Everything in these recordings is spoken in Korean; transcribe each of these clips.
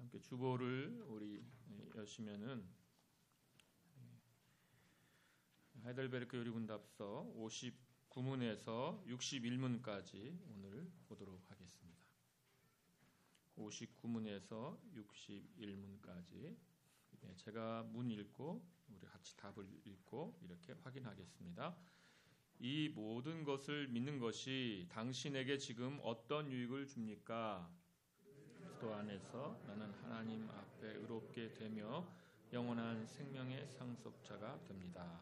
함께 주보를 우리 여시면은 하이델베르크 요리문답서 59문에서 61문까지 오늘 보도록 하겠습니다. 59문에서 61문까지 제가 문 읽고 우리 같이 답을 읽고 이렇게 확인하겠습니다. 이 모든 것을 믿는 것이 당신에게 지금 어떤 유익을 줍니까? 그리스도 안에서 나는 하나님 앞에 의롭게 되며 영원한 생명의 상속자가 됩니다.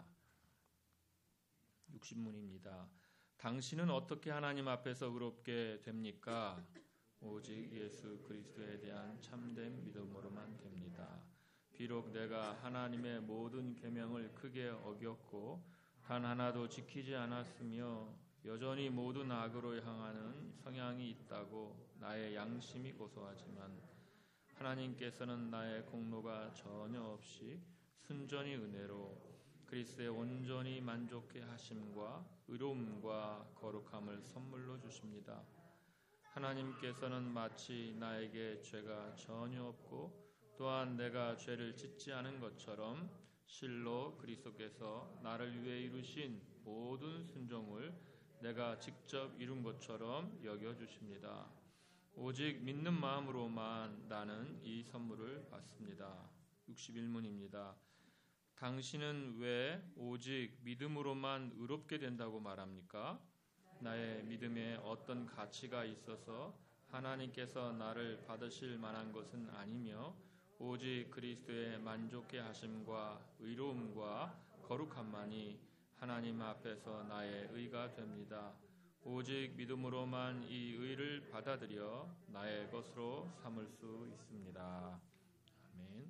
60문입니다. 당신은 어떻게 하나님 앞에서 의롭게 됩니까? 오직 예수 그리스도에 대한 참된 믿음으로만 됩니다. 비록 내가 하나님의 모든 계명을 크게 어겼고 단 하나도 지키지 않았으며 여전히 모든 악으로 향하는 성향이 있다고 나의 양심이 고소하지만 하나님께서는 나의 공로가 전혀 없이 순전히 은혜로 그리스도에 온전히 만족해 하심과 의로움과 거룩함을 선물로 주십니다. 하나님께서는 마치 나에게 죄가 전혀 없고 또한 내가 죄를 짓지 않은 것처럼 실로 그리스도께서 나를 위해 이루신 모든 순종을 내가 직접 이룬 것처럼 여겨주십니다. 오직 믿는 마음으로만 나는 이 선물을 받습니다. 61문입니다. 당신은 왜 오직 믿음으로만 의롭게 된다고 말합니까? 나의 믿음에 어떤 가치가 있어서 하나님께서 나를 받으실 만한 것은 아니며 오직 그리스도의 만족해 하심과 의로움과 거룩함만이 하나님 앞에서 나의 의가 됩니다. 오직 믿음으로만 이 의를 받아들여 나의 것으로 삼을 수 있습니다. 아멘.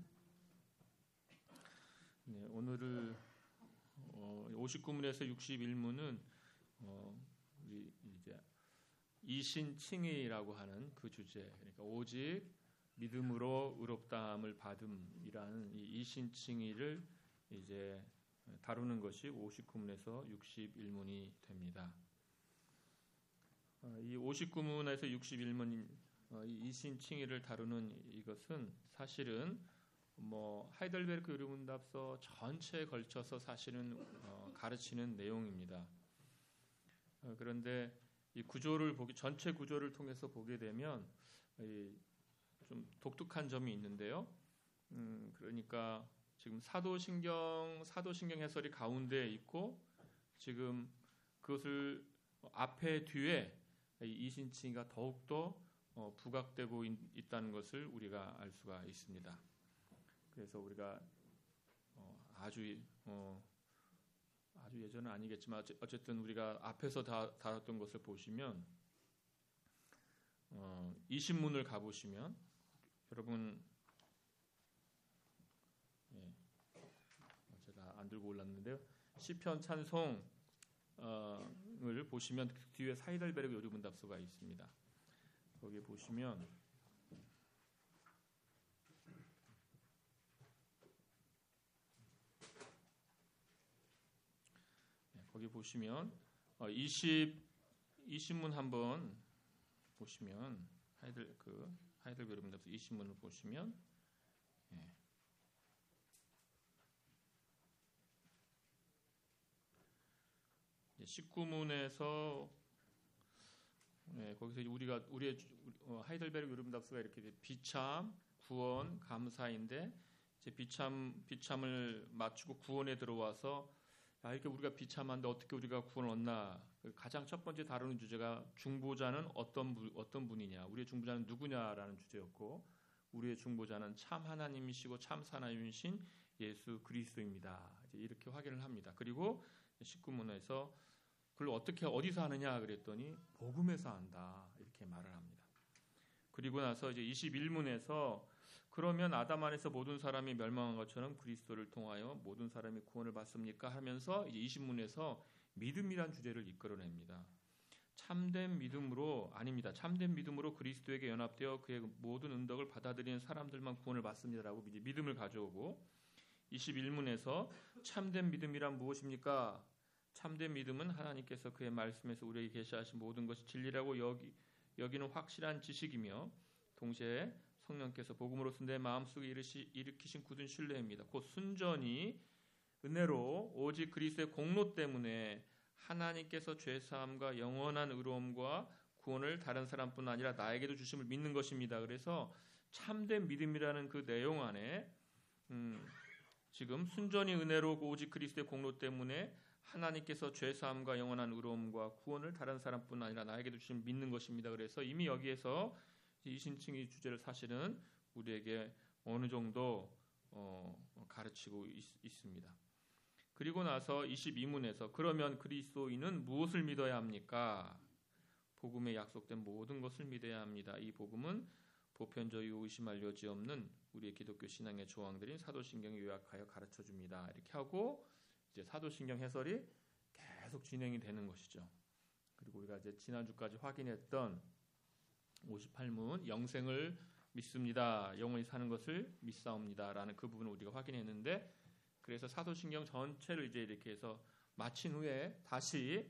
네, 오늘을 59문에서 61문은 우리 이제 이신칭의라고 하는 그 주제, 그러니까 오직 믿음으로 의롭다함을 받음이라는 이 이신칭의를 이제 다루는 것이 59문에서 61문이 됩니다. 이 59문에서 61문 이 이신칭의를 다루는 이것은 사실은 하이델베르크 요리문답서 전체에 걸쳐서 사실은 가르치는 내용입니다. 그런데 이 구조를 전체 구조를 통해서 보게 되면 좀 독특한 점이 있는데요. 그러니까 지금 사도신경 해설이 가운데에 있고 지금 그것을 앞에 뒤에 이신칭의가 더욱더 부각되고 있다는 것을 우리가 알 수가 있습니다. 그래서 우리가 아주 예전은 아니겠지만 어쨌든 우리가 앞에서 다뤘던 것을 보시면 20문을 가보시면 여러분 제가 안 들고 올랐는데요. 시편 찬송을 보시면 그 뒤에 하이델베르크 요리문답서가 있습니다. 거기 보시면 거기 보시면 20문 한번 보시면 하이델베르크 요리문답서 20문을 보시면 19문에서 거기서 우리의 하이델베르크 요리문답서가 이렇게 비참, 구원, 감사인데 이제 비참을 마치고 구원에 들어와서 이렇게 우리가 비참한데 어떻게 우리가 구원을 얻나? 가장 첫 번째 다루는 주제가 중보자는 어떤 분이냐? 우리의 중보자는 누구냐라는 주제였고 우리의 중보자는 참 하나님이시고 참 하나님이신 예수 그리스도입니다. 이제 이렇게 확인을 합니다. 그리고 19문에서 그걸 어디서 하느냐 그랬더니 복음에서 한다 이렇게 말을 합니다. 그리고 나서 이제 21문에서 그러면 아담 안에서 모든 사람이 멸망한 것처럼 그리스도를 통하여 모든 사람이 구원을 받습니까? 하면서 이제 20문에서 믿음이란 주제를 이끌어냅니다. 참된 믿음으로 아닙니다. 참된 믿음으로 그리스도에게 연합되어 그의 모든 은덕을 받아들이는 사람들만 구원을 받습니다라고 이제 믿음을 가져오고 21문에서 참된 믿음이란 무엇입니까? 참된 믿음은 하나님께서 그의 말씀에서 우리에게 계시하신 모든 것이 진리라고 여기는 확실한 지식이며 동시에 성령께서 복음으로서 내 마음속에 일으키신 굳은 신뢰입니다. 곧 순전히 은혜로 오직 그리스도의 공로 때문에 하나님께서 죄사함과 영원한 의로움과 구원을 다른 사람뿐 아니라 나에게도 주심을 믿는 것입니다. 그래서 참된 믿음이라는 그 내용 안에 지금 순전히 은혜로 오직 그리스도의 공로 때문에 하나님께서 죄사함과 영원한 의로움과 구원을 다른 사람뿐 아니라 나에게도 주심을 믿는 것입니다. 그래서 이미 여기에서 이신칭의 주제를 사실은 우리에게 어느 정도 가르치고 있습니다. 그리고 나서 22문에서 그러면 그리스도인은 무엇을 믿어야 합니까? 복음에 약속된 모든 것을 믿어야 합니다. 이 복음은 보편적이고 의심할 여지 없는 우리의 기독교 신앙의 조항들인 사도신경에 요약하여 가르쳐 줍니다. 이렇게 하고 이제 사도신경 해설이 계속 진행이 되는 것이죠. 그리고 우리가 이제 지난주까지 확인했던 58문 영생을 믿습니다. 영원히 사는 것을 믿사옵니다라는 그 부분을 우리가 확인했는데, 그래서 사도신경 전체를 이제 이렇게 해서 마친 후에 다시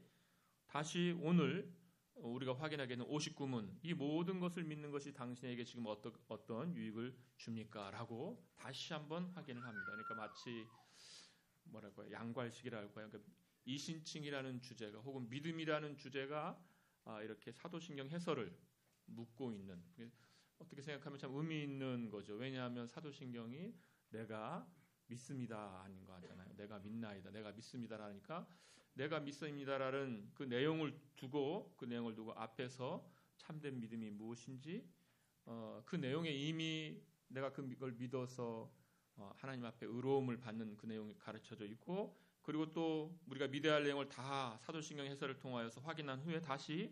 오늘 우리가 확인하게 되는 59문, 이 모든 것을 믿는 것이 당신에게 지금 어떤 유익을 줍니까? 라고 다시 한번 확인을 합니다. 그러니까 마치 뭐랄까요, 양괄식이랄까요. 그러니까 이신칭이라는 주제가 혹은 믿음이라는 주제가 이렇게 사도신경 해설을 묻고 있는, 어떻게 생각하면 참 의미 있는 거죠. 왜냐하면 사도신경이 내가 믿습니다 하는 거 하잖아요. 내가 믿나이다, 내가 믿습니다라니까 내가 믿습니다라는 그 내용을 두고 앞에서 참된 믿음이 무엇인지 그 내용에 이미 내가 그걸 믿어서 하나님 앞에 의로움을 받는 그 내용이 가르쳐져 있고, 그리고 또 우리가 믿어야 할 내용을 다 사도신경 해설을 통하여서 확인한 후에 다시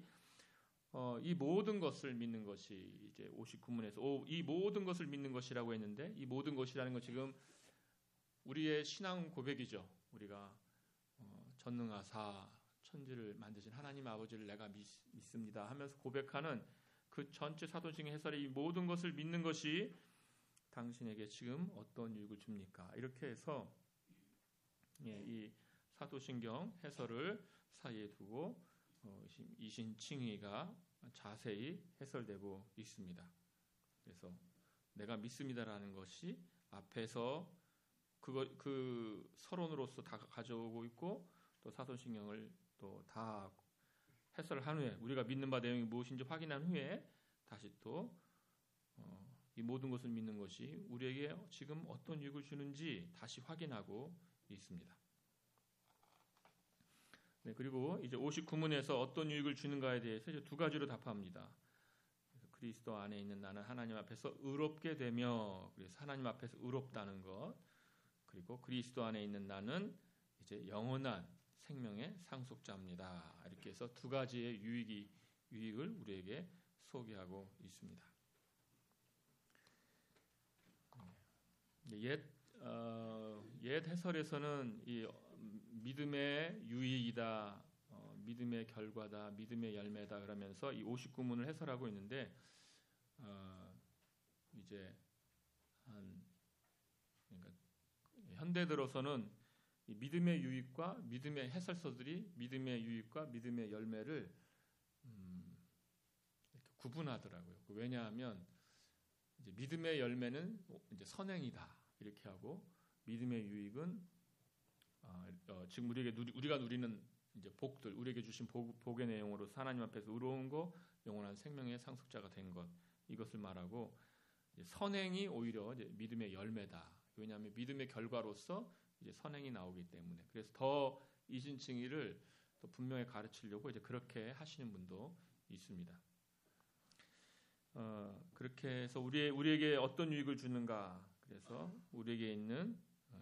이 모든 것을 믿는 것이 이제 59문에서 이 모든 것을 믿는 것이라고 했는데, 이 모든 것이라는 건 지금 우리의 신앙 고백이죠. 우리가 전능하사 천지를 만드신 하나님 아버지를 내가 믿습니다 하면서 고백하는 그 전체 사도신경 해설의 이 모든 것을 믿는 것이 당신에게 지금 어떤 유익을 줍니까? 이렇게 해서 이 사도신경 해설을 사이에 두고 이신칭의가 자세히 해설되고 있습니다. 그래서 내가 믿습니다라는 것이 앞에서 그 서론으로서 다 가져오고 있고, 또 사도신경을 또 다 해설한 후에 우리가 믿는 바 내용이 무엇인지 확인한 후에 다시 또 이 모든 것을 믿는 것이 우리에게 지금 어떤 유익을 주는지 다시 확인하고 있습니다. 네, 그리고 이제 59문에서 어떤 유익을 주는가에 대해서 이제 두 가지로 답합니다. 그래서 그리스도 안에 있는 나는 하나님 앞에서 의롭게 되며, 그래서 하나님 앞에서 의롭다는 것, 그리고 그리스도 안에 있는 나는 이제 영원한 생명의 상속자입니다. 이렇게 해서 두 가지의 유익을 우리에게 소개하고 있습니다. 옛 해설에서는 이 믿음의 유익이다, 믿음의 결과다, 믿음의 열매다 그러면서 이 59문을 해설하고 있는데, 이제 그러니까 현대 들어서는 이 믿음의 유익과 믿음의 해설서들이 믿음의 유익과 믿음의 열매를 이렇게 구분하더라고요. 왜냐하면 이제 믿음의 열매는 이제 선행이다 이렇게 하고, 믿음의 유익은 지금 우리가 누리는 이제 복들, 우리에게 주신 복의 내용으로 하나님 앞에서 의로운 거, 영원한 생명의 상속자가 된 것, 이것을 말하고, 이제 선행이 오히려 이제 믿음의 열매다. 왜냐하면 믿음의 결과로서 이제 선행이 나오기 때문에. 그래서 더 이신칭의를 또 분명히 가르치려고 이제 그렇게 하시는 분도 있습니다. 그렇게 해서 우리에게 어떤 유익을 주는가? 그래서 우리에게 있는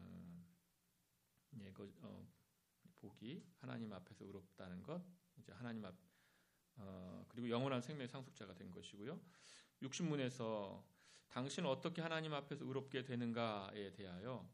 복이 하나님 앞에서 의롭다는 것, 이제 하나님 앞 그리고 영원한 생명의 상속자가 된 것이고요. 60문에서 당신은 어떻게 하나님 앞에서 의롭게 되는가에 대하여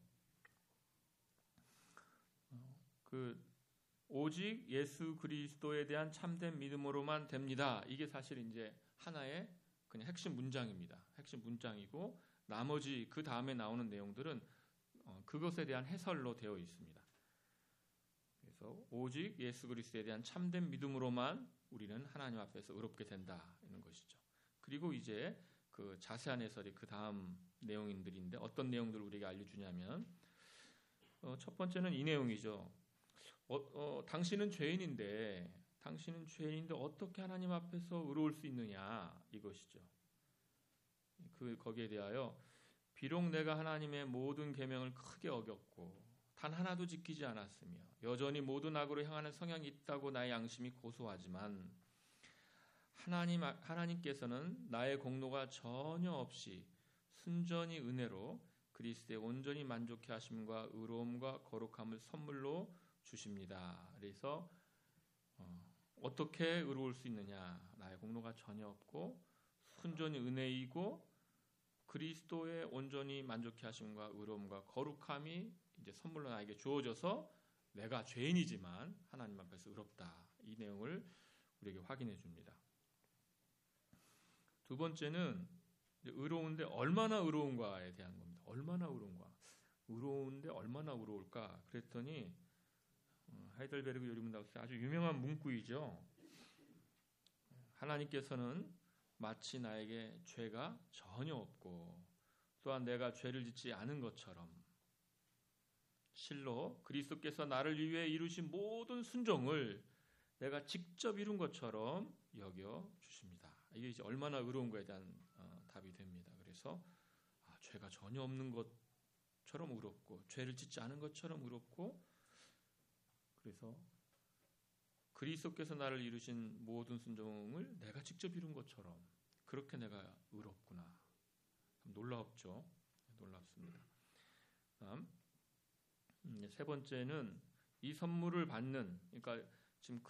오직 예수 그리스도에 대한 참된 믿음으로만 됩니다. 이게 사실 이제 하나의 그냥 핵심 문장입니다. 핵심 문장이고, 나머지 그 다음에 나오는 내용들은 그것에 대한 해설로 되어 있습니다. 그래서 오직 예수 그리스도에 대한 참된 믿음으로만 우리는 하나님 앞에서 의롭게 된다 이런 것이죠. 그리고 이제 그 자세한 해설이 그 다음 내용들인데 어떤 내용들을 우리에게 알려주냐면 첫 번째는 이 내용이죠. 당신은 죄인인데 어떻게 하나님 앞에서 의로울 수 있느냐 이것이죠. 거기에 대하여 비록 내가 하나님의 모든 계명을 크게 어겼고 단 하나도 지키지 않았으며 여전히 모든 악으로 향하는 성향이 있다고 나의 양심이 고소하지만 하나님께서는 나의 공로가 전혀 없이 순전히 은혜로 그리스도에 온전히 만족해 하심과 의로움과 거룩함을 선물로 주십니다. 그래서 어떻게 의로울 수 있느냐? 나의 공로가 전혀 없고 순전히 은혜이고 그리스도에 온전히 만족해 하심과 의로움과 거룩함이 이제 선물로 나에게 주어져서 내가 죄인이지만 하나님 앞에서 의롭다. 이 내용을 우리에게 확인해 줍니다. 두 번째는 의로운데 얼마나 의로운가에 대한 겁니다. 얼마나 의로운가? 의로운데 얼마나 의로울까? 그랬더니 하이델베르그 요리문답서 아주 유명한 문구이죠. 하나님께서는 마치 나에게 죄가 전혀 없고 또한 내가 죄를 짓지 않은 것처럼 실로 그리스도께서 나를 위해 이루신 모든 순종을 내가 직접 이룬 것처럼 여겨 주십니다. 이게 이제 얼마나 의로운 거에 대한 답이 됩니다. 그래서 죄가 전혀 없는 것처럼 의롭고 죄를 짓지 않은 것처럼 의롭고 그래서 그리스도께서 나를 이루신 모든 순종을 내가 직접 이룬 것처럼 그렇게 내가 의롭구나. 놀랍죠? 놀랍습니다. 다음 세 번째는 이 선물을 받는 그러니까 지금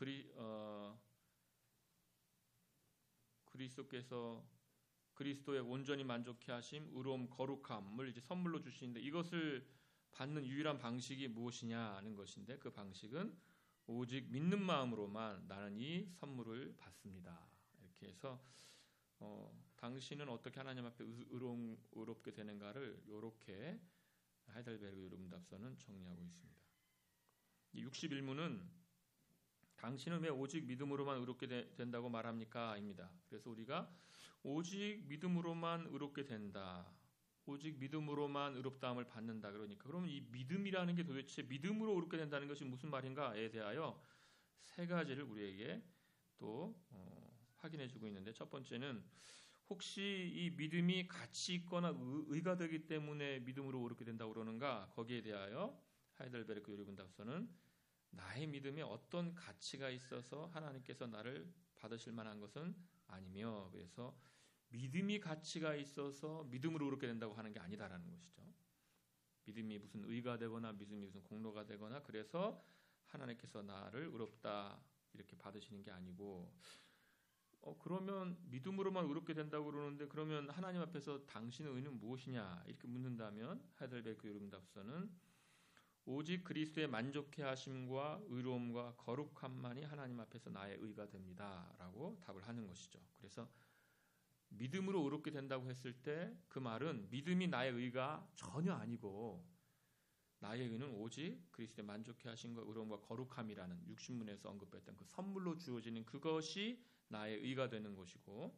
그리스도께서 그리스도에 온전히 만족해 하심, 의로움, 거룩함을 이제 선물로 주시는데 이것을 받는 유일한 방식이 무엇이냐 하는 것인데 그 방식은 오직 믿는 마음으로만 나는 이 선물을 받습니다. 이렇게 해서 당신은 어떻게 하나님 앞에 의롭게 되는가를 이렇게 하이델베르그 요리문답서는 정리하고 있습니다. 이 61문은 당신은 왜 오직 믿음으로만 의롭게 된다고 말합니까? 입니다. 그래서 우리가 오직 믿음으로만 의롭게 된다. 오직 믿음으로만 의롭다함을 받는다. 그러면 이 믿음이라는 게 도대체 믿음으로 의롭게 된다는 것이 무슨 말인가에 대하여 세 가지를 우리에게 또 확인해주고 있는데 첫 번째는 혹시 이 믿음이 가치 있거나 의가 되기 때문에 믿음으로 의롭게 된다고 그러는가? 거기에 대하여 하이델베르크 요리문답서는 나의 믿음에 어떤 가치가 있어서 하나님께서 나를 받으실 만한 것은 아니며 그래서 믿음이 가치가 있어서 믿음으로 의롭게 된다고 하는 게 아니다라는 것이죠. 믿음이 무슨 의가 되거나 믿음이 무슨 공로가 되거나 그래서 하나님께서 나를 의롭다 이렇게 받으시는 게 아니고 그러면 믿음으로만 의롭게 된다고 그러는데 그러면 하나님 앞에서 당신의 의는 무엇이냐 이렇게 묻는다면 하이델베르크 요리문답서는 오직 그리스도의 만족해 하심과 의로움과 거룩함만이 하나님 앞에서 나의 의가 됩니다라고 답을 하는 것이죠. 그래서 믿음으로 의롭게 된다고 했을 때 그 말은 믿음이 나의 의가 전혀 아니고 나의 의는 오직 그리스도의 만족해 하심과 의로움과 거룩함이라는 60문에서 언급했던 그 선물로 주어지는 그것이 나의 의가 되는 것이고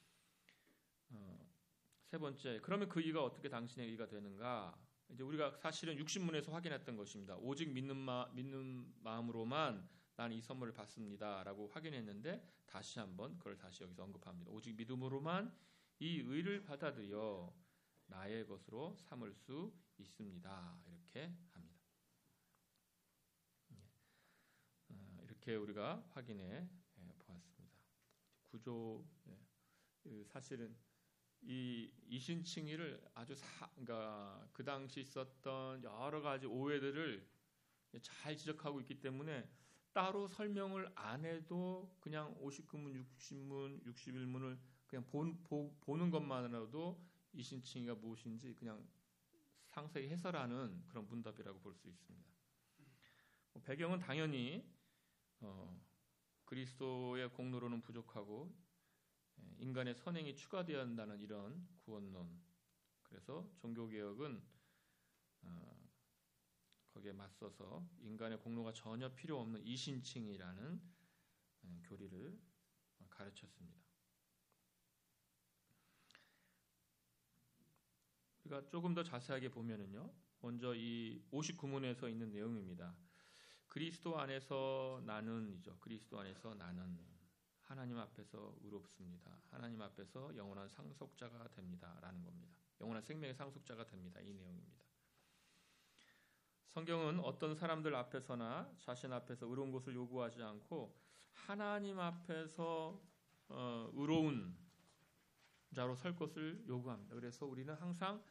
세 번째 그러면 그 의가 어떻게 당신의 의가 되는가? 이제 우리가 사실은 60문에서 확인했던 것입니다. 오직 믿는 마음으로만 난 이 선물을 받습니다라고 확인했는데 다시 한번 그걸 다시 여기서 언급합니다. 오직 믿음으로만 이 의를 받아들여 나의 것으로 삼을 수 있습니다. 이렇게 합니다. 이렇게 우리가 확인해 보았습니다. 구조 사실은 이 이신칭의를 아주 그러니까 그 당시 있었던 여러 가지 오해들을 잘 지적하고 있기 때문에 따로 설명을 안 해도 그냥 59문, 60문, 61문을 그냥 보는 것만으로도 이신칭의가 무엇인지 그냥 상세히 해설하는 그런 문답이라고 볼 수 있습니다. 배경은 당연히 그리스도의 공로로는 부족하고 인간의 선행이 추가되어야 한다는 이런 구원론. 그래서 종교개혁은 거기에 맞서서 인간의 공로가 전혀 필요 없는 이신칭이라는 교리를 가르쳤습니다. 우리가 조금 더 자세하게 보면은요. 먼저 이 59문에서 있는 내용입니다. 그리스도 안에서 나는이죠. 그리스도 안에서 나는 하나님 앞에서 의롭습니다. 하나님 앞에서 영원한 상속자가 됩니다라는 겁니다. 영원한 생명의 상속자가 됩니다. 이 내용입니다. 성경은 어떤 사람들 앞에서나 자신 앞에서 의로운 것을 요구하지 않고 하나님 앞에서 의로운 자로 설 것을 요구합니다. 그래서 우리는 항상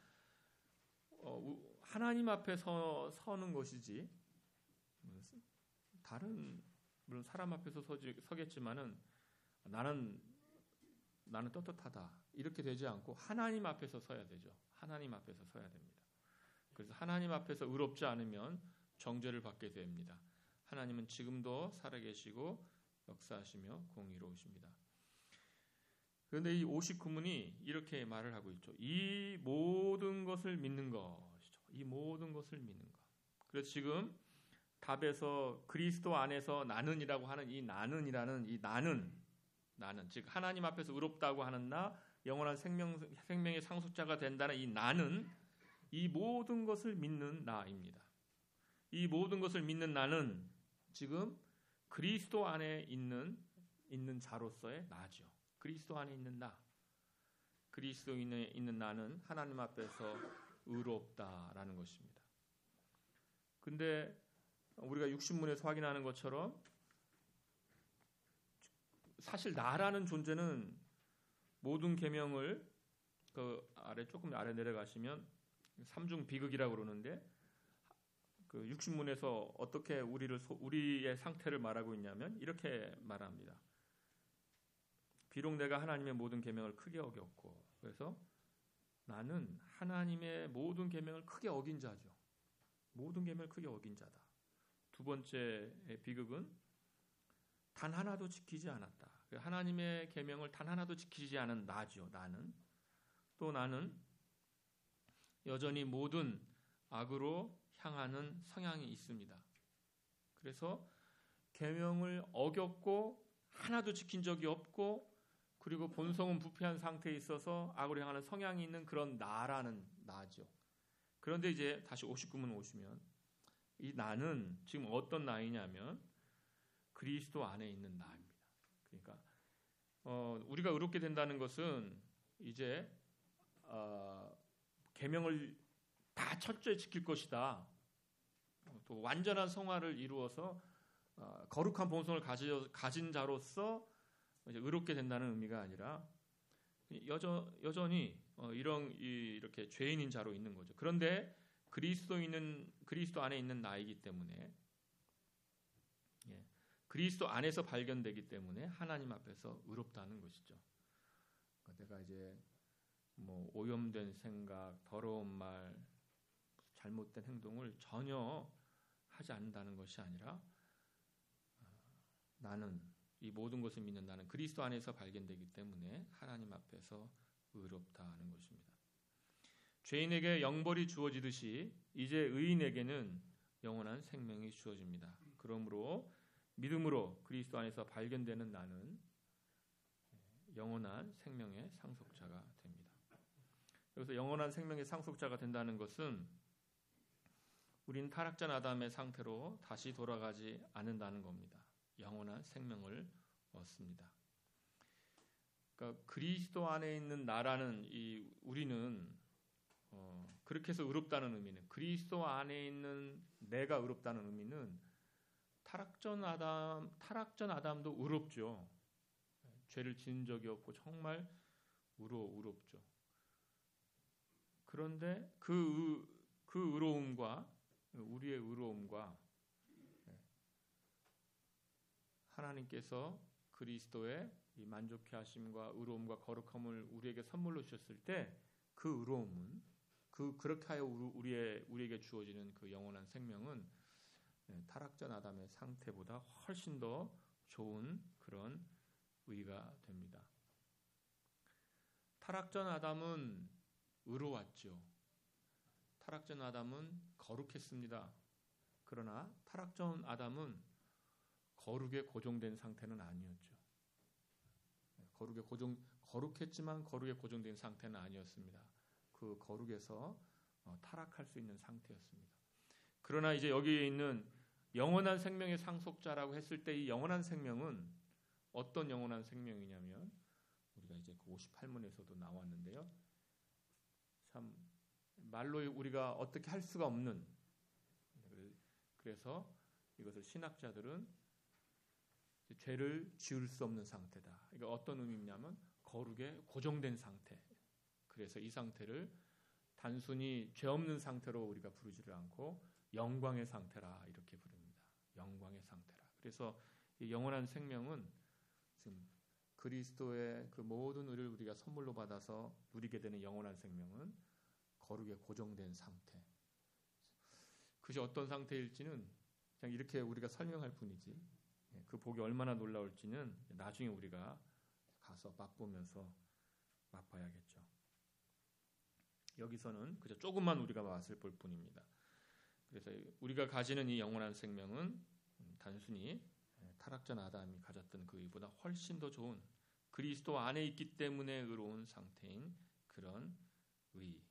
하나님 앞에 서는 것이지 다른 물론 사람 앞에서 서겠지만은 나는 떳떳하다 이렇게 되지 않고 하나님 앞에서 서야 되죠. 하나님 앞에서 서야 됩니다. 그래서 하나님 앞에서 의롭지 않으면 정죄를 받게 됩니다. 하나님은 지금도 살아계시고 역사하시며 공의로우십니다. 그런데 이 59문이 이렇게 말을 하고 있죠. 이 모든 것을 믿는 것이죠. 이 모든 것을 믿는 것. 그래서 지금 답에서 그리스도 안에서 나는이라고 하는 이 나는이라는 이 나는 즉 하나님 앞에서 의롭다고 하는 나, 영원한 생명의 상속자가 된다는 이 나는 이 모든 것을 믿는 나입니다. 이 모든 것을 믿는 나는 지금 그리스도 안에 있는 자로서의 나죠. 그리스도 안에 있는 나. 그리스도인에 있는 나는 하나님 앞에서 의롭다라는 것입니다. 근데 우리가 60문에서 확인하는 것처럼 사실 나라는 존재는 모든 계명을 그 아래 조금 아래 내려가시면 삼중 비극이라고 그러는데 그 60문에서 어떻게 우리의 상태를 말하고 있냐면 이렇게 말합니다. 비록 내가 하나님의 모든 계명을 크게 어겼고 그래서 나는 하나님의 모든 계명을 크게 어긴 자죠. 모든 계명을 크게 어긴 자다. 두 번째 비극은 단 하나도 지키지 않았다. 하나님의 계명을 단 하나도 지키지 않은 나죠. 나는 여전히 모든 악으로 향하는 성향이 있습니다. 그래서 계명을 어겼고 하나도 지킨 적이 없고 그리고 본성은 부패한 상태에 있어서 악으로 향하는 성향이 있는 그런 나라는 나죠. 그런데 이제 다시 59문 오시면 이 나는 지금 어떤 나이냐면 그리스도 안에 있는 나입니다. 그러니까 우리가 의롭게 된다는 것은 이제 계명을 다 철저히 지킬 것이다. 또 완전한 성화를 이루어서 거룩한 본성을 가진 자로서 이제 의롭게 된다는 의미가 아니라 여전히 이렇게 죄인인 자로 있는 거죠. 그런데 그리스도 안에 있는 나이기 때문에 그리스도 안에서 발견되기 때문에 하나님 앞에서 의롭다는 것이죠. 내가 이제 오염된 생각, 더러운 말, 잘못된 행동을 전혀 하지 않는다는 것이 아니라 나는 이 모든 것을 믿는 나는 그리스도 안에서 발견되기 때문에 하나님 앞에서 의롭다는 것입니다. 죄인에게 영벌이 주어지듯이 이제 의인에게는 영원한 생명이 주어집니다. 그러므로 믿음으로 그리스도 안에서 발견되는 나는 영원한 생명의 상속자가 됩니다. 여기서 영원한 생명의 상속자가 된다는 것은 우린 타락전 아담의 상태로 다시 돌아가지 않는다는 겁니다. 영원한 생명을 얻습니다. 그러니까 그리스도 안에 있는 나라는 우리는 그렇게 해서 의롭다는 의미는 그리스도 안에 있는 내가 의롭다는 의미는 타락전 아담도 의롭죠. 죄를 지은 적이 없고 정말 의롭죠. 그런데 그 의로움과 우리의 의로움과 하나님께서 그리스도의 이 만족해 하심과 의로움과 거룩함을 우리에게 선물로 주셨을 때 그 의로움은 그렇게 하여 우리에게 주어지는 그 영원한 생명은 타락전 아담의 상태보다 훨씬 더 좋은 그런 의가 됩니다. 타락전 아담은 의로웠죠. 타락전 아담은 거룩했습니다. 그러나 타락전 아담은 거룩에 고정된 상태는 아니었죠. 거룩했지만 거룩에 고정된 상태는 아니었습니다. 그 거룩에서 타락할 수 있는 상태였습니다. 그러나 이제 여기에 있는 영원한 생명의 상속자라고 했을 때 이 영원한 생명은 어떤 영원한 생명이냐면 우리가 이제 그 58문에서도 나왔는데요. 참 말로 우리가 어떻게 할 수가 없는, 그래서 이것을 신학자들은 죄를 지을 수 없는 상태다. 이게 어떤 의미냐면 거룩에 고정된 상태. 그래서 이 상태를 단순히 죄 없는 상태로 우리가 부르지를 않고 영광의 상태라 이렇게 부릅니다. 영광의 상태라. 그래서 이 영원한 생명은 지금 그리스도의 그 모든 의를 우리가 선물로 받아서 누리게 되는 영원한 생명은 거룩에 고정된 상태. 그것이 어떤 상태일지는 그냥 이렇게 우리가 설명할 뿐이지 그 복이 얼마나 놀라울지는 나중에 우리가 가서 맛보면서 맛봐야겠죠. 여기서는 그저 조금만 우리가 맛을 볼 뿐입니다. 그래서 우리가 가지는 이 영원한 생명은 단순히 타락전 아담이 가졌던 그 의보다 훨씬 더 좋은 그리스도 안에 있기 때문에 의로운 상태인 그런 의,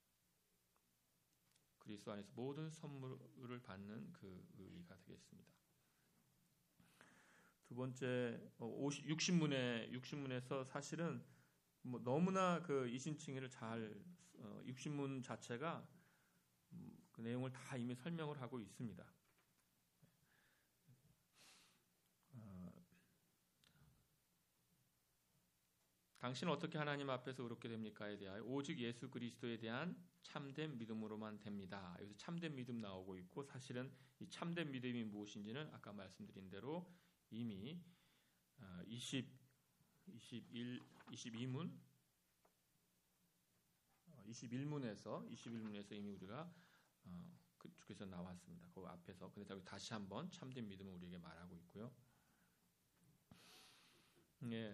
그리스도 안에서 모든 선물을 받는 그 의가 되겠습니다. 두 번째 60문에서 사실은 너무나 그 이신칭의를 잘 60문 자체가 그 내용을 다 이미 설명을 하고 있습니다. 당신은 어떻게 하나님 앞에서 의롭게 됩니까에 대하여 오직 예수 그리스도에 대한 참된 믿음으로만 됩니다. 여기서 참된 믿음 나오고 있고 사실은 이 참된 믿음이 무엇인지는 아까 말씀드린 대로 이미 21문에서 이미 우리가 그쪽에서 나왔습니다. 그 앞에서 근데 다시 한번 참된 믿음을 우리에게 말하고 있고요. 예.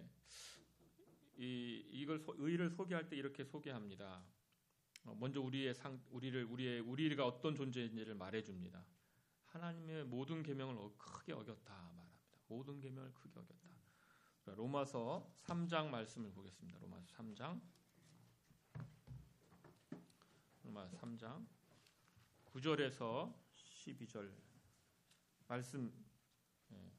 이걸 의를 소개할 때 이렇게 소개합니다. 먼저 우리가 어떤 존재인지를 말해줍니다. 하나님의 모든 계명을 크게 어겼다 말합니다. 모든 계명을 크게 어겼다. 로마서 3장 말씀을 보겠습니다. 로마서 3장 9절에서 12절 말씀. 예.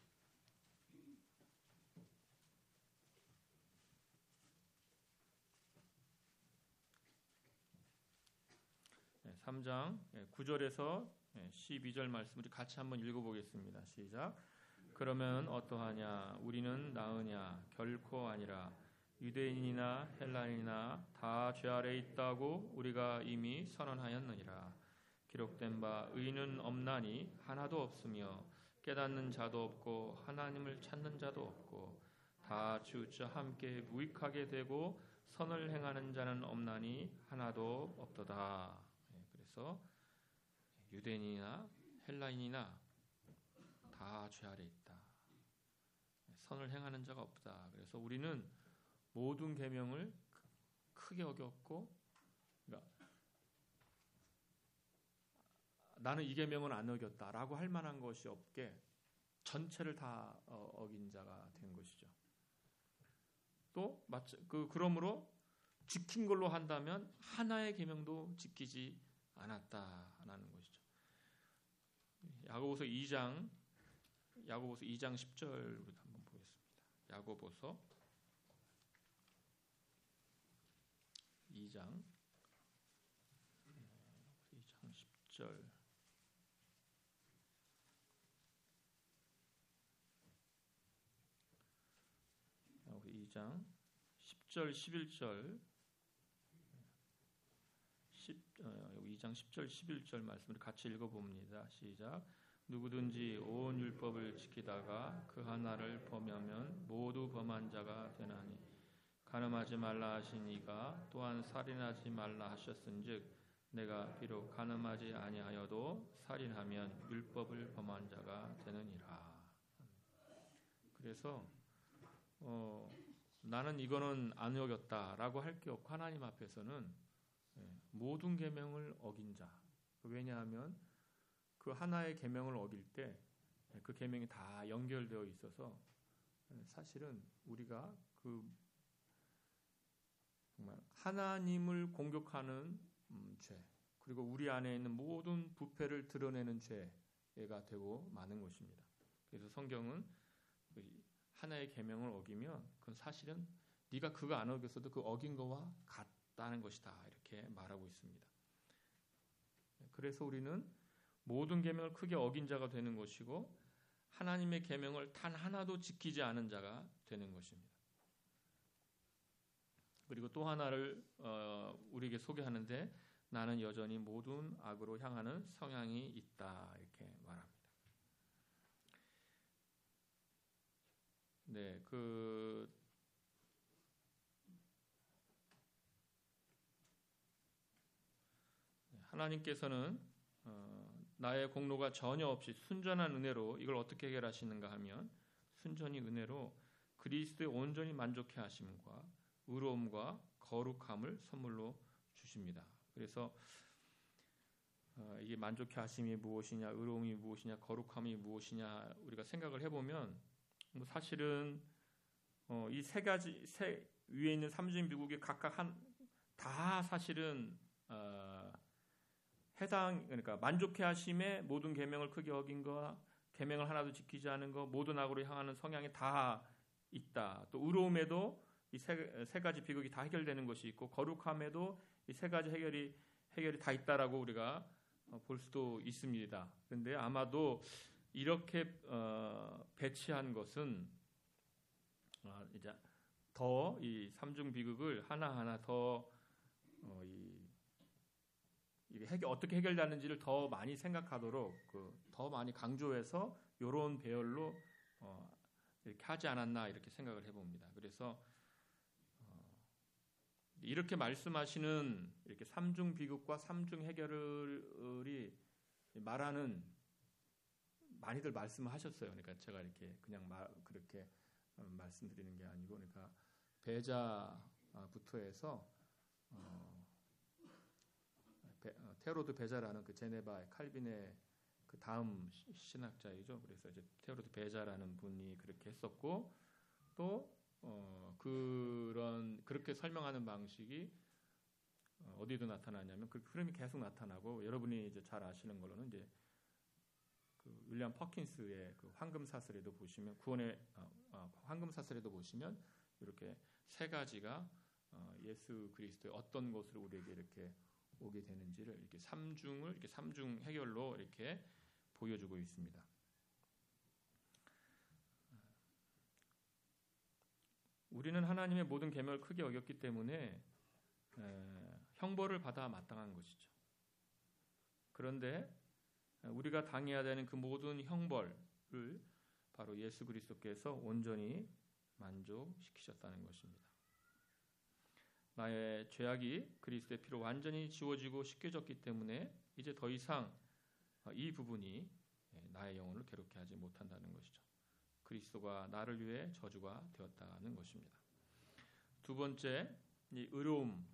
3장 9절에서 12절 말씀 우리 같이 한번 읽어보겠습니다. 시작. 그러면 어떠하냐? 우리는 나으냐? 결코 아니라. 유대인이나 헬라인이나 다 죄 아래 있다고 우리가 이미 선언하였느니라. 기록된 바 의는 없나니 하나도 없으며 깨닫는 자도 없고 하나님을 찾는 자도 없고 다 치우쳐 함께 무익하게 되고 선을 행하는 자는 없나니 하나도 없도다. 그래서 유대인이나 헬라인이나 다 죄 아래 있다. 선을 행하는 자가 없다. 그래서 우리는 모든 계명을 크게 어겼고, 그러니까 나는 이 계명은 안 어겼다라고 할 만한 것이 없게 전체를 다 어긴 자가 된 것이죠. 또 그러므로 지킨 걸로 한다면 하나의 계명도 지키지 않았다라는 것이죠. 야고보서 2장 10절 우리 한번 보겠습니다. 야고보서 2장 10절. 야고보서 2장 10절 11절 2장 10절 11절 말씀을 같이 읽어봅니다. 시작. 누구든지 온 율법을 지키다가 그 하나를 범하면 모두 범한 자가 되나니 간음하지 말라 하신 이가 또한 살인하지 말라 하셨은즉 내가 비록 간음하지 아니하여도 살인하면 율법을 범한 자가 되느니라. 그래서 나는 이거는 안 어겼다라고 할 게 없고 하나님 앞에서는 모든 계명을 어긴 자. 왜냐하면 그 하나의 계명을 어길 때 그 계명이 다 연결되어 있어서 사실은 우리가 그 정말 하나님을 공격하는 죄, 그리고 우리 안에 있는 모든 부패를 드러내는 죄가 되고 마는 것입니다. 그래서 성경은 하나의 계명을 어기면 그건 사실은 네가 그거 안 어겼어도 그 어긴 거와 같다는 것이다, 이렇게 말하고 있습니다. 그래서 우리는 모든 계명을 크게 어긴 자가 되는 것이고 하나님의 계명을 단 하나도 지키지 않은 자가 되는 것입니다. 그리고 또 하나를 우리에게 소개하는데 나는 여전히 모든 악으로 향하는 성향이 있다, 이렇게 말합니다. 네, 하나님께서는 나의 공로가 전혀 없이 순전한 은혜로 이걸 어떻게 해결하시는가 하면 순전히 은혜로 그리스도에 온전히 만족해 하심과 의로움과 거룩함을 선물로 주십니다. 그래서 이게 만족해 하심이 무엇이냐, 의로움이 무엇이냐, 거룩함이 무엇이냐 우리가 생각을 해보면 사실은 이 세 가지 위에 있는 삼중 비국이 각각 다 사실은 그러니까 만족해 하심에 모든 계명을 크게 어긴 거, 계명을 하나도 지키지 않은 거, 모든 악으로 향하는 성향이 다 있다. 또 의로움에도 이 세 가지 비극이 다 해결되는 것이 있고 거룩함에도 이 세 가지 해결이 다 있다라고 우리가 볼 수도 있습니다. 그런데 아마도 이렇게 배치한 것은 이제 더 이 삼중 비극을 하나하나 더 이게 어떻게 해결되는지를 더 많이 생각하도록 더 많이 강조해서 이런 배열로 이렇게 하지 않았나, 이렇게 생각을 해봅니다. 그래서 이렇게 말씀하시는 이렇게 삼중 비극과 삼중 해결이 말하는 많이들 말씀하셨어요. 그러니까 제가 이렇게 그냥 그렇게 말씀드리는 게 아니고, 그러니까 베자부터 해서 테오도르 베자라는 그 제네바의 칼빈의 그 다음 신학자이죠. 그래서 이제 테오도르 베자라는 분이 그렇게 했었고, 또 그렇게 설명하는 방식이 어디도 나타나냐면 그 흐름이 계속 나타나고, 여러분이 이제 잘 아시는 걸로는 이제 그 윌리엄 퍼킨스의 그 황금사슬에도 보시면 황금사슬에도 보시면 이렇게 세 가지가 예수 그리스도의 어떤 것으로 우리에게 이렇게 오게 되는지를 이렇게 삼중 해결로 이렇게 보여주고 있습니다. 우리는 하나님의 모든 계명을 크게 어겼기 때문에 형벌을 받아 마땅한 것이죠. 그런데 우리가 당해야 되는 그 모든 형벌을 바로 예수 그리스도께서 온전히 만족시키셨다는 것입니다. 나의 죄악이 그리스도의 피로 완전히 지워지고 씻겨졌기 때문에 이제 더 이상 이 부분이 나의 영혼을 괴롭게 하지 못한다는 것이죠. 그리스도가 나를 위해 저주가 되었다는 것입니다. 두 번째, 이 의로움.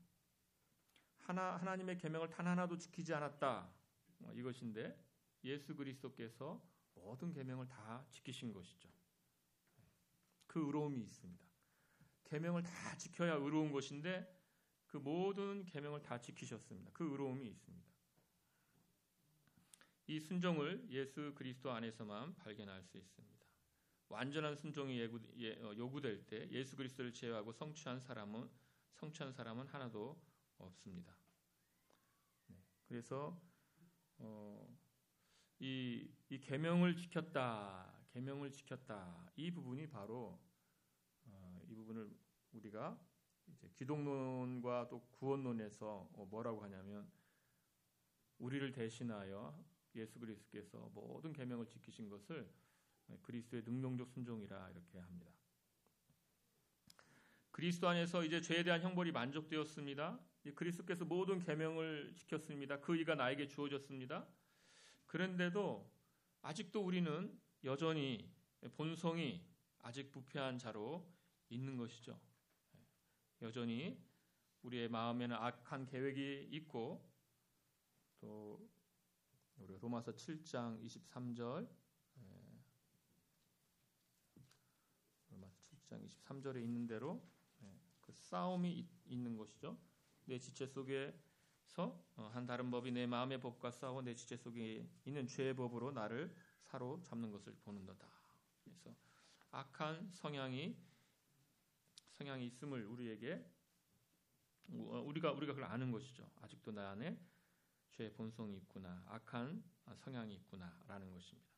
하나님의 계명을 단 하나도 지키지 않았다, 이것인데 예수 그리스도께서 모든 계명을 다 지키신 것이죠. 그 의로움이 있습니다. 계명을 다 지켜야 의로운 것인데 그 모든 계명을 다 지키셨습니다. 그 의로움이 있습니다. 이 순종을 예수 그리스도 안에서만 발견할 수 있습니다. 완전한 순종이 요구될 때 예수 그리스도를 제외하고 성취한 사람은 하나도 없습니다. 그래서 이 계명을 지켰다 이 부분이 바로 이 부분을 우리가 이제 기독론과 또 구원론에서 뭐라고 하냐면 우리를 대신하여 예수 그리스도께서 모든 계명을 지키신 것을 그리스도의 능동적 순종이라 이렇게 합니다. 그리스도 안에서 이제 죄에 대한 형벌이 만족되었습니다. 그리스도께서 모든 계명을 지켰습니다. 그 의가 나에게 주어졌습니다. 그런데도 아직도 우리는 여전히 본성이 아직 부패한 자로 있는 것이죠. 여전히 우리의 마음에는 악한 계획이 있고, 또 우리 로마서 7장 23절 로마서 7장 23절에 있는 대로 그 싸움이 있는 것이죠. 내 지체 속에서 한 다른 법이 내 마음의 법과 싸워 내 지체 속에 있는 죄의 법으로 나를 사로잡는 것을 보는도다. 그래서 악한 성향이 있음을 우리가 그걸 아는 것이죠. 아직도 나 안에 죄의 본성이 있구나, 악한 성향이 있구나라는 것입니다.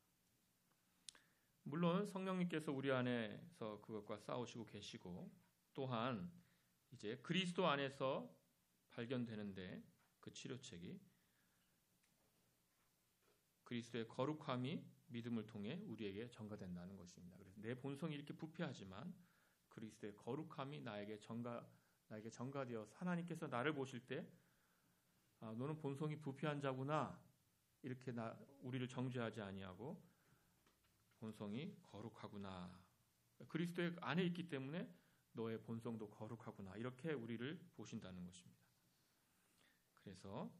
물론 성령님께서 우리 안에서 그것과 싸우시고 계시고, 또한 이제 그리스도 안에서 발견되는데 그 치료책이 그리스도의 거룩함이 믿음을 통해 우리에게 전가된다는 것입니다. 그래서 내 본성이 이렇게 부패하지만 그리스도의 거룩함이 나에게 전가되어서 하나님께서 나를 보실 때 너는 본성이 부패한 자구나, 이렇게 우리를 정죄하지 아니하고 본성이 거룩하구나, 그리스도의 안에 있기 때문에 너의 본성도 거룩하구나, 이렇게 우리를 보신다는 것입니다. 그래서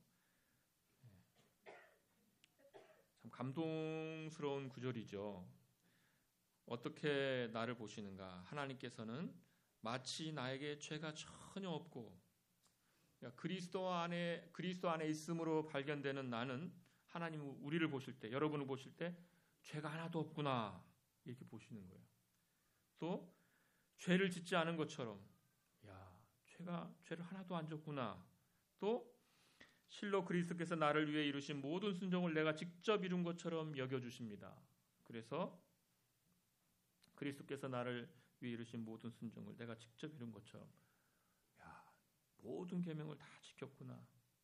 참 감동스러운 구절이죠. 어떻게 나를 보시는가? 하나님께서는 마치 나에게 죄가 전혀 없고, 그리스도 안에 있음으로 발견되는 나는 하나님 우리를 보실 때, 여러분을 보실 때 죄가 하나도 없구나, 이렇게 보시는 거예요. 또 죄를 짓지 않은 것처럼, 죄를 하나도 안 졌구나. 또 실로 그리스도께서 나를 위해 이루신 모든 순종을 내가 직접 이룬 것처럼 여겨주십니다. 그래서 그리스도께서 나를 위해 이루신 모든 순종을 내가 직접 이룬 것처럼, 모든 계명을 다 지켰구나,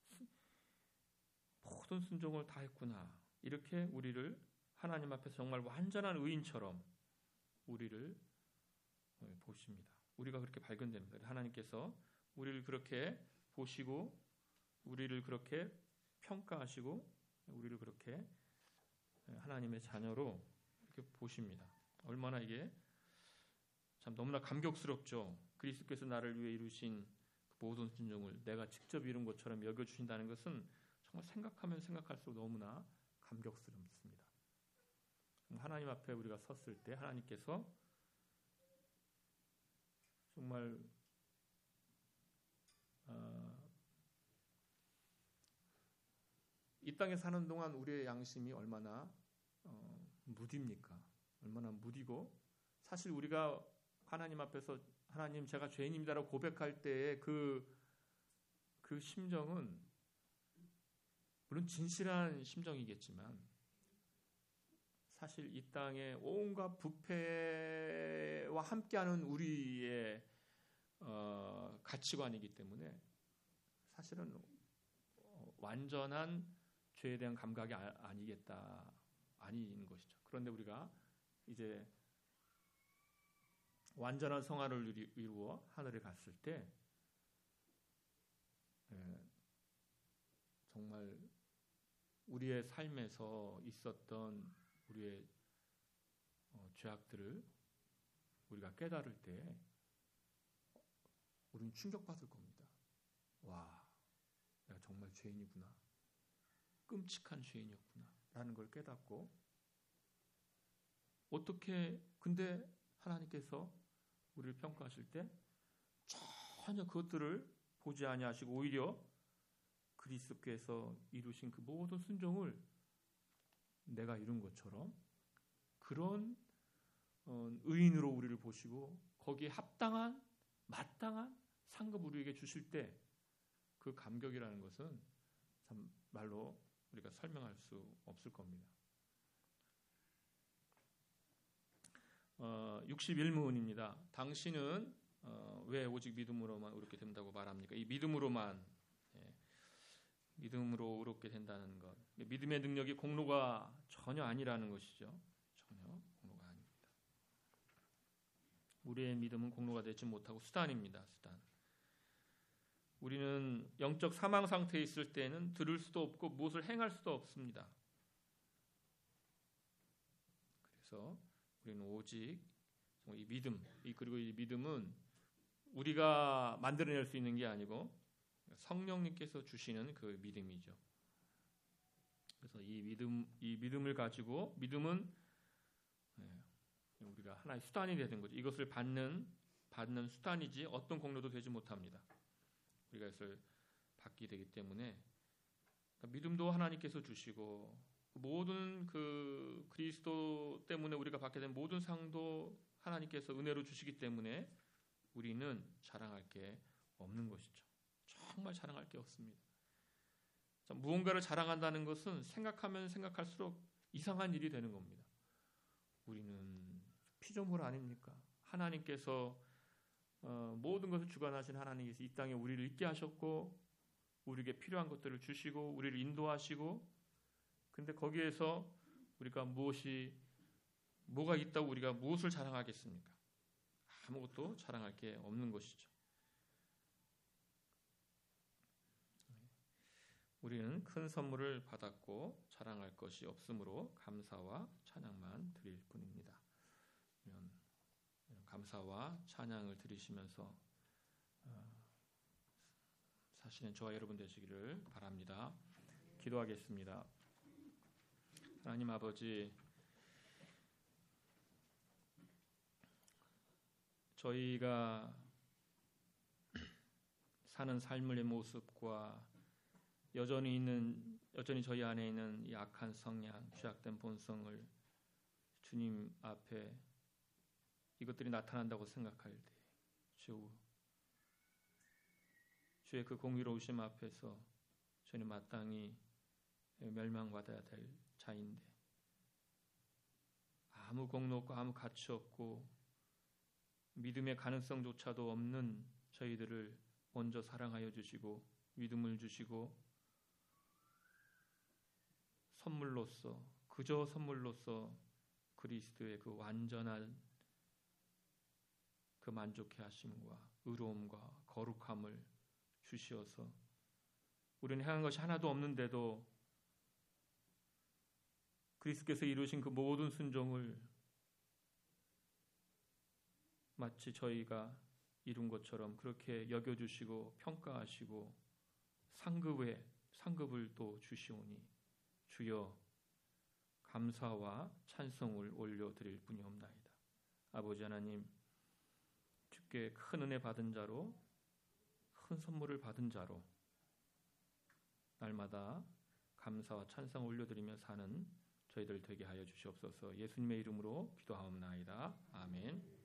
모든 순종을 다 했구나, 이렇게 우리를 하나님 앞에서 정말 완전한 의인처럼 우리를 보십니다. 우리가 그렇게 발견되는 거예요. 하나님께서 우리를 그렇게 보시고, 우리를 그렇게 평가하시고, 우리를 그렇게 하나님의 자녀로 이렇게 보십니다. 얼마나 이게 참 너무나 감격스럽죠. 그리스도께서 나를 위해 이루신 모든 순종을 내가 직접 이룬 것처럼 여겨주신다는 것은 정말 생각하면 생각할수록 너무나 감격스럽습니다. 하나님 앞에 우리가 섰을 때 하나님께서 정말 이 땅에 사는 동안 우리의 양심이 얼마나 무딥니까? 얼마나 무디고, 사실 우리가 하나님 앞에서 하나님 제가 죄인입니다라고 고백할 때의 그 심정은 물론 진실한 심정이겠지만, 사실 이 땅에 온갖 부패와 함께하는 우리의 가치관이기 때문에 사실은 완전한 죄에 대한 감각이 아닌 것이죠. 그런데 우리가 이제 완전한 성화를 이루어 하늘에 갔을 때 정말 우리의 삶에서 있었던 우리의 죄악들을 우리가 깨달을 때 우리는 충격받을 겁니다. 와, 내가 정말 죄인이구나, 끔찍한 죄인이었구나 라는 걸 깨닫고, 근데 하나님께서 우리를 평가하실 때 전혀 그것들을 보지 아니하시고 오히려 그리스도께서 이루신 그 모든 순종을 내가 이룬 것처럼 그런 의인으로 우리를 보시고 거기에 합당한 마땅한 상급 우리에게 주실 때 그 감격이라는 것은 참 말로 우리가 설명할 수 없을 겁니다. 61문입니다. 당신은 왜 오직 믿음으로만 의롭게 된다고 말합니까? 이 믿음으로 의롭게 된다는 것, 믿음의 능력이 공로가 전혀 아니라는 것이죠. 전혀 공로가 아닙니다. 우리의 믿음은 공로가 되지 못하고 수단입니다. 수단. 우리는 영적 사망 상태에 있을 때는 들을 수도 없고 무엇을 행할 수도 없습니다. 그래서 우리는 오직 이 믿음, 그리고 이 믿음은 우리가 만들어낼 수 있는 게 아니고 성령님께서 주시는 그 믿음이죠. 그래서 이 믿음을 가지고, 믿음은 우리가 하나의 수단이 되는 거죠. 이것을 받는 수단이지 어떤 공로도 되지 못합니다. 우리가 이것을 받게 되기 때문에 그러니까 믿음도 하나님께서 주시고 모든 그 그리스도 때문에 우리가 받게 된 모든 상도 하나님께서 은혜로 주시기 때문에 우리는 자랑할 게 없는 것이죠. 정말 자랑할 게 없습니다. 무언가를 자랑한다는 것은 생각하면 생각할수록 이상한 일이 되는 겁니다. 우리는 피조물 아닙니까? 하나님께서 모든 것을 주관하신 하나님께서 이 땅에 우리를 있게 하셨고 우리에게 필요한 것들을 주시고 우리를 인도하시고 근데 거기에서 우리가 뭐가 있다고 우리가 무엇을 자랑하겠습니까? 아무것도 자랑할 게 없는 것이죠. 우리는 큰 선물을 받았고 자랑할 것이 없으므로 감사와 찬양만 드릴 뿐입니다. 감사와 찬양을 드리시면서 사실은 저와 여러분 되시기를 바랍니다. 기도하겠습니다. 하나님 아버지, 저희가 사는 삶의 모습과 여전히 저희 안에 있는 이 악한 성향, 죄악된 본성을 주님 앞에 이것들이 나타난다고 생각할 때 주의 그 공의로우심 앞에서 저희는 마땅히 멸망받아야 될 자인데 아무 공로 없고 아무 가치 없고 믿음의 가능성조차도 없는 저희들을 먼저 사랑하여 주시고 믿음을 주시고 그저 선물로서 그리스도의 그 완전한 그 만족해 하심과 의로움과 거룩함을 주시어서 우리는 행한 것이 하나도 없는데도 그리스도께서 이루신 그 모든 순종을 마치 저희가 이룬 것처럼 그렇게 여겨주시고 평가하시고 상급을 또 주시오니 주여 감사와 찬송을 올려드릴 뿐이옵나이다. 아버지 하나님, 주께 큰 은혜 받은 자로 큰 선물을 받은 자로 날마다 감사와 찬송을 올려드리며 사는 저희들 되게 하여 주시옵소서. 예수님의 이름으로 기도하옵나이다. 아멘.